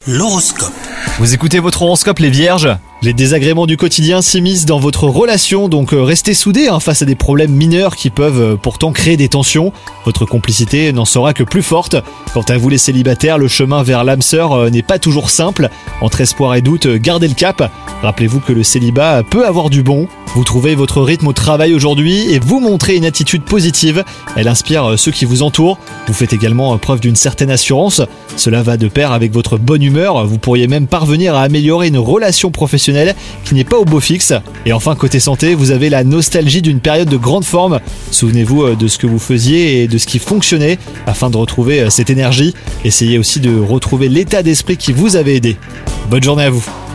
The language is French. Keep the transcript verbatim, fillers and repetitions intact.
L'horoscope. Vous écoutez votre horoscope les vierges ? Les désagréments du quotidien s'immiscent dans votre relation, donc restez soudés hein, face à des problèmes mineurs qui peuvent euh, pourtant créer des tensions. Votre complicité n'en sera que plus forte. Quant à vous les célibataires, le chemin vers l'âme sœur euh, n'est pas toujours simple. Entre espoir et doute, gardez le cap. Rappelez-vous que le célibat peut avoir du bon. Vous trouvez votre rythme au travail aujourd'hui et vous montrez une attitude positive. Elle inspire ceux qui vous entourent. Vous faites également preuve d'une certaine assurance. Cela va de pair avec votre bonne humeur. Vous pourriez même parvenir à améliorer une relation professionnelle qui n'est pas au beau fixe. Et enfin, côté santé, vous avez la nostalgie d'une période de grande forme. Souvenez-vous de ce que vous faisiez et de ce qui fonctionnait afin de retrouver cette énergie. Essayez aussi de retrouver l'état d'esprit qui vous avait aidé. Bonne journée à vous.